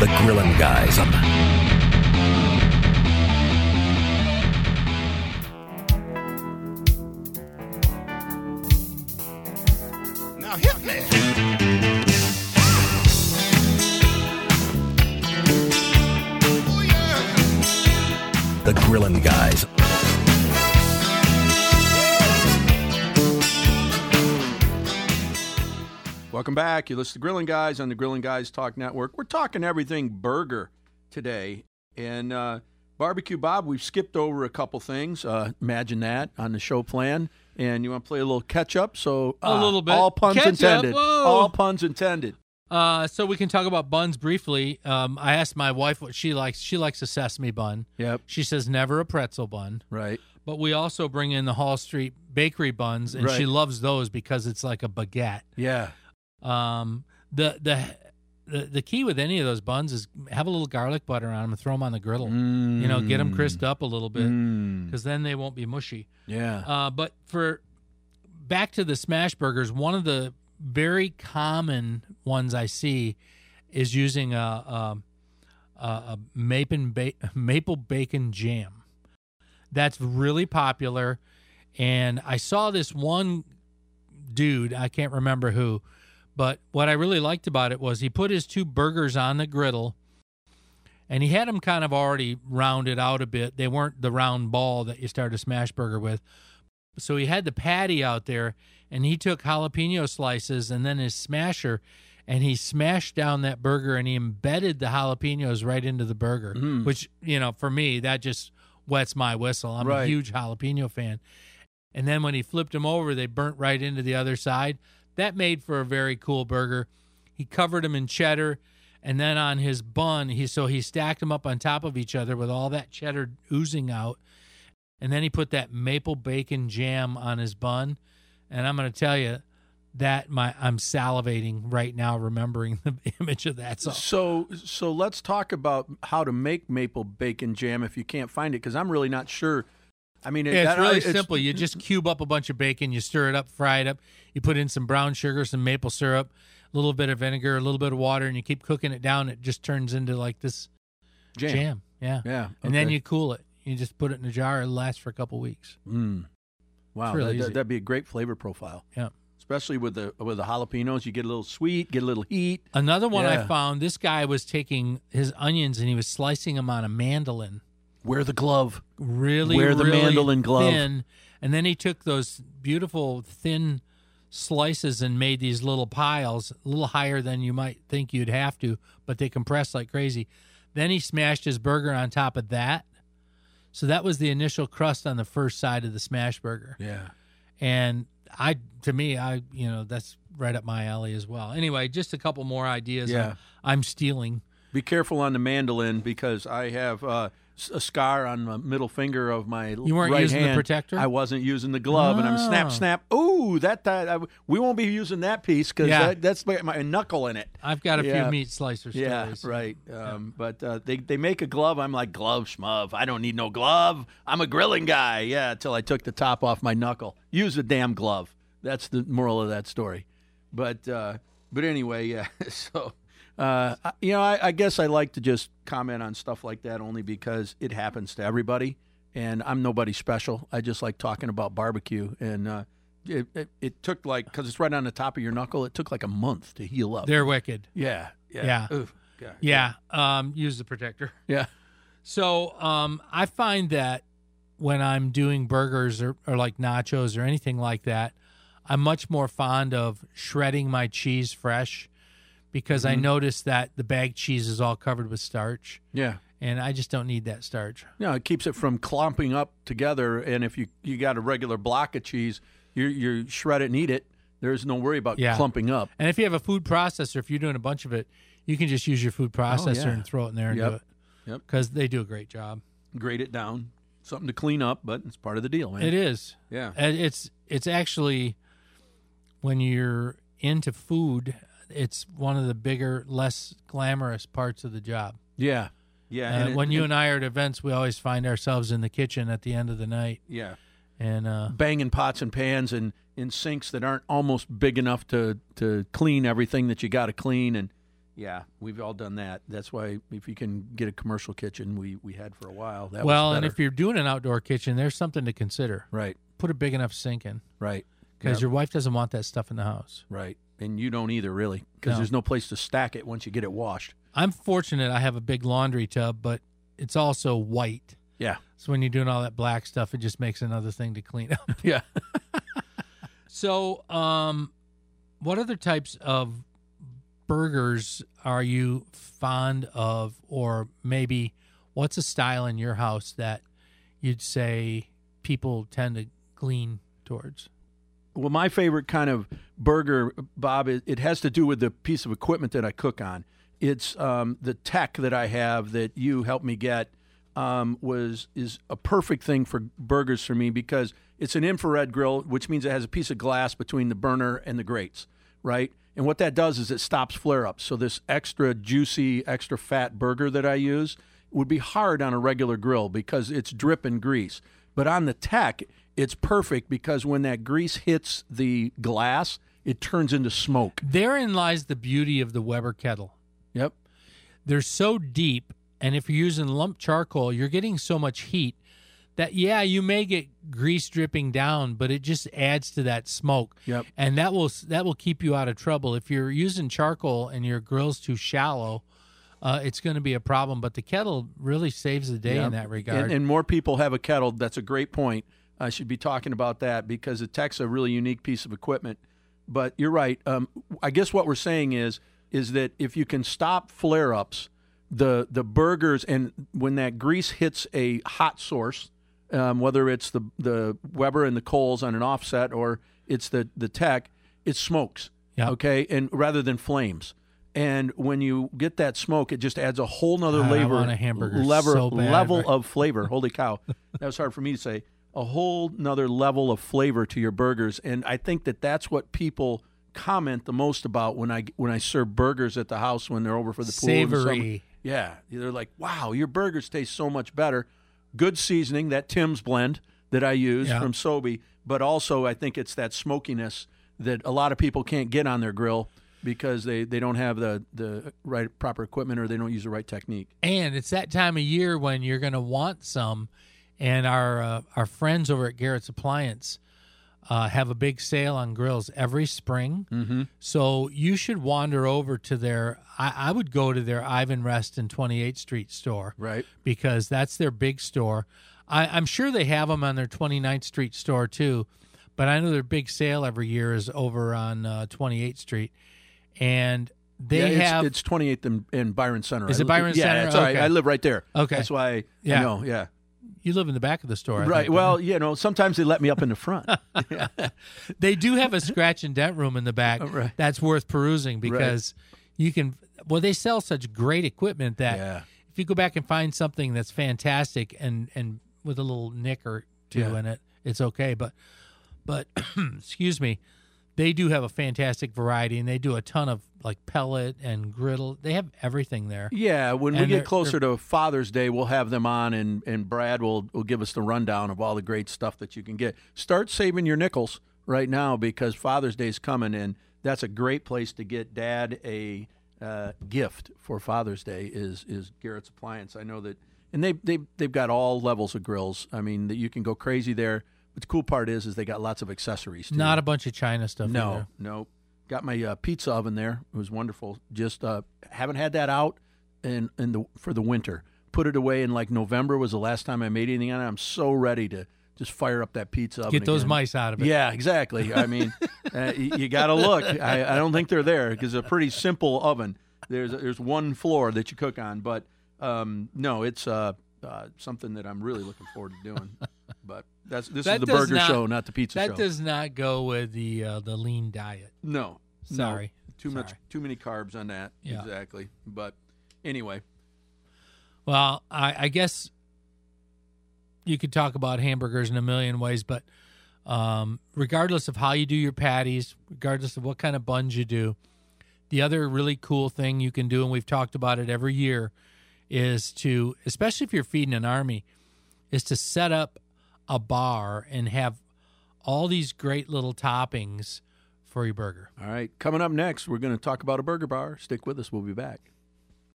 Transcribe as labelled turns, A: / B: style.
A: The Grillin' Guys.
B: Now hit me. Oh, yeah.
A: The Grillin' Guys.
C: Welcome back. You listen to Grillin' Guys on the Grillin' Guys Talk Network. We're talking everything burger today. And Barbecue Bob, we've skipped over a couple things. Imagine that on the show plan. And you want to play a little catch-up? So
D: A little bit.
C: All puns
D: Catch-up,
C: intended.
D: whoa.
C: All puns intended.
D: So we can talk about buns briefly. I asked my wife what she likes. She likes a sesame bun.
C: Yep.
D: She says never a pretzel bun.
C: Right.
D: But we also bring in the Hall Street bakery buns, and she
C: Right.
D: loves those because it's like a baguette.
C: Yeah.
D: The key with any of those buns is have a little garlic butter on them and throw them on the griddle. You know, get them crisped up a little bit because then they won't be mushy.
C: Yeah.
D: But for back to the smash burgers, one of the very common ones I see is using a maple bacon jam. That's really popular, and I saw this one dude, I can't remember who, but what I really liked about it was he put his two burgers on the griddle, and he had them kind of already rounded out a bit. They weren't the round ball that you start a smash burger with. So he had the patty out there, and he took jalapeno slices and then his smasher, and he smashed down that burger, and he embedded the jalapenos right into the burger, which, you know, for me, that just wets my whistle. I'm a huge jalapeno fan. And then when he flipped them over, they burnt right into the other side. That made for a very cool burger. He covered them in cheddar, and then on his bun, he stacked them up on top of each other with all that cheddar oozing out. And then he put that maple bacon jam on his bun. And I'm going to tell you that I'm salivating right now remembering the image of that.
C: So let's talk about how to make maple bacon jam if you can't find it, because I'm really not sure. I mean,
D: it's really simple. You just cube up a bunch of bacon, you stir it up, fry it up. You put in some brown sugar, some maple syrup, a little bit of vinegar, a little bit of water, and you keep cooking it down. It just turns into like this jam. Yeah.
C: Yeah.
D: And then you cool it. You just put it in a jar. It'll last for a couple weeks.
C: Wow,
D: really easy.
C: that'd be a great flavor profile.
D: Yeah.
C: Especially with the jalapenos, you get a little sweet, get a little heat.
D: Another one
C: Yeah.
D: I found, this guy was taking his onions and he was slicing them on a mandolin.
C: Wear the glove.
D: Really,
C: Wear the
D: really
C: mandolin glove.
D: thin. And then he took those beautiful thin slices and made these little piles, a little higher than you might think you'd have to, but they compress like crazy. Then he smashed his burger on top of that. So that was the initial crust on the first side of the smash burger.
C: Yeah.
D: And to me, that's right up my alley as well. Anyway, just a couple more ideas.
C: Yeah.
D: I'm stealing.
C: Be careful on the mandolin because I have a scar on the middle finger of my
D: You weren't
C: right
D: using the
C: hand.
D: protector?
C: I wasn't using the glove, and I'm
D: Oh.
C: snap. Ooh, we won't be using that piece because
D: Yeah.
C: that's my knuckle in it.
D: I've got a
C: Yeah.
D: few meat slicer
C: Yeah,
D: stories.
C: right. But they make a glove. I'm like, glove schmuv. I don't need no glove. I'm a grilling guy. Yeah, until I took the top off my knuckle. Use the damn glove. That's the moral of that story. But anyway, yeah. So, I guess I like to just comment on stuff like that only because it happens to everybody, and I'm nobody special. I just like talking about barbecue, and it took because it's right on the top of your knuckle. It took like a month to heal up.
D: They're wicked.
C: Yeah.
D: Yeah.
C: Oof, God.
D: Yeah. Use the protector.
C: Yeah.
D: So I find that when I'm doing burgers or like nachos or anything like that, I'm much more fond of shredding my cheese fresh because I notice that the bagged cheese is all covered with starch.
C: Yeah.
D: And I just don't need that starch.
C: No, it keeps it from clumping up together. And if you got a regular block of cheese, you shred it and eat it. There's no worry about clumping up.
D: And if you have a food processor, if you're doing a bunch of it, you can just use your food processor and throw it in there and do it.
C: Yep.
D: Because they do a great job.
C: Grate it down. Something to clean up, but it's part of the deal, man.
D: It is.
C: Yeah.
D: And it's actually, when you're into food, it's one of the bigger, less glamorous parts of the job.
C: Yeah. Yeah.
D: When you and I are at events, we always find ourselves in the kitchen at the end of the night.
C: Yeah.
D: And
C: banging pots and pans and in sinks that aren't almost big enough to clean everything that you got to clean. And Yeah, we've all done that. That's why if you can get a commercial kitchen, we had for a while. That
D: Well,
C: was
D: and
C: better.
D: if you're doing an outdoor kitchen, there's something to consider.
C: Right,
D: Put a big enough sink in,
C: right,
D: because
C: Yep.
D: your wife doesn't want that stuff in the house.
C: right. And you don't either, really, because
D: No.
C: there's no place to stack it once you get it washed.
D: I'm fortunate I have a big laundry tub, but it's also white.
C: Yeah,
D: So when you're doing all that black stuff, it just makes another thing to clean up.
C: yeah.
D: So, what other types of burgers are you fond of, or maybe what's a style in your house that you'd say people tend to lean towards?
C: Well, my favorite kind of burger, Bob, it has to do with the piece of equipment that I cook on. It's the tech that I have that you helped me get is a perfect thing for burgers for me because it's an infrared grill, which means it has a piece of glass between the burner and the grates, right? And what that does is it stops flare-ups. So this extra juicy, extra fat burger that I use would be hard on a regular grill because it's dripping grease. But on the tech, it's perfect because when that grease hits the glass, it turns into smoke.
D: Therein lies the beauty of the Weber kettle.
C: Yep.
D: They're so deep, and if you're using lump charcoal, you're getting so much heat that, yeah, you may get grease dripping down, but it just adds to that smoke.
C: Yep.
D: And that will keep you out of trouble. If you're using charcoal and your grill's too shallow, it's going to be a problem. But the kettle really saves the day in that regard.
C: And more people have a kettle. That's a great point. I should be talking about that because the tech's a really unique piece of equipment. But you're right. I guess what we're saying is that if you can stop flare-ups, the burgers, and when that grease hits a hot source, whether it's the Weber and the coals on an offset or it's the tech, it smokes.
D: Yep.
C: Okay, and rather than flames. And when you get that smoke, it just adds a whole nother
D: I want a hamburger so bad,
C: level
D: right?
C: of flavor. Holy cow. That was hard for me to say. A whole nother level of flavor to your burgers. And I think that that's what people comment the most about when I serve burgers at the house when they're over for the pool. in the summer.
D: Savory.
C: Yeah. They're like, wow, your burgers taste so much better. Good seasoning, that Tim's blend that I use
D: Yeah.
C: from Sobe. But also I think it's that smokiness that a lot of people can't get on their grill because they don't have the right proper equipment or they don't use the right technique.
D: And it's that time of year when you're going to want some. And our friends over at Garrett's Appliance have a big sale on grills every spring.
C: Mm-hmm.
D: So you should wander over to their, I would go to their Ivan Reston 28th Street store.
C: Right.
D: Because that's their big store. I'm sure they have them on their 29th Street store too. But I know their big sale every year is over on 28th Street. And they have...
C: It's 28th in Byron Center.
D: Is it Byron
C: yeah,
D: Center?
C: Yeah, it's all right.
D: Okay.
C: I live right there.
D: Okay.
C: That's why I know, yeah.
D: You live in the back of the store, I
C: Right.
D: think,
C: Well,
D: don't
C: sometimes they let me up in the front.
D: you? They do have a scratch and dent room in the back
C: Right.
D: that's worth perusing because you can... Well, they sell such great equipment that
C: Yeah.
D: if you go back and find something that's fantastic and with a little nick or two
C: Yeah.
D: in it, it's okay. But excuse me, they do have a fantastic variety, and they do a ton of like pellet and griddle. They have everything there.
C: Yeah, when we
D: And
C: get
D: they're-
C: closer to Father's Day, we'll have them on, and Brad will give us the rundown of all the great stuff that you can get. Start saving your nickels right now because Father's Day is coming, and that's a great place to get Dad a gift for Father's Day is Garrett's Appliance. I know that, and they've got all levels of grills. I mean, that you can go crazy there. But the cool part is they got lots of accessories too.
D: Not a bunch of China stuff.
C: No,
D: either.
C: no. Got my pizza oven there. It was wonderful. Just haven't had that out for the winter. Put it away in like November was the last time I made anything on it. I'm so ready to just fire up that pizza oven
D: Get those
C: again.
D: mice out of it.
C: Yeah, exactly. I mean, you got to look. I don't think they're there because it's a pretty simple oven. There's one floor that you cook on, but no, it's something that I'm really looking forward to doing. But this is the burger show, not the pizza show.
D: That does not go with the lean diet.
C: No.
D: Sorry.
C: No. Too many carbs on that.
D: Yeah.
C: Exactly. But anyway.
D: Well, I guess you could talk about hamburgers in a million ways, but regardless of how you do your patties, regardless of what kind of buns you do, the other really cool thing you can do, and we've talked about it every year, is to, especially if you're feeding an army, is to set up a bar and have all these great little toppings for your burger.
C: All right. Coming up next, we're going to talk about a burger bar. Stick with us. We'll be back.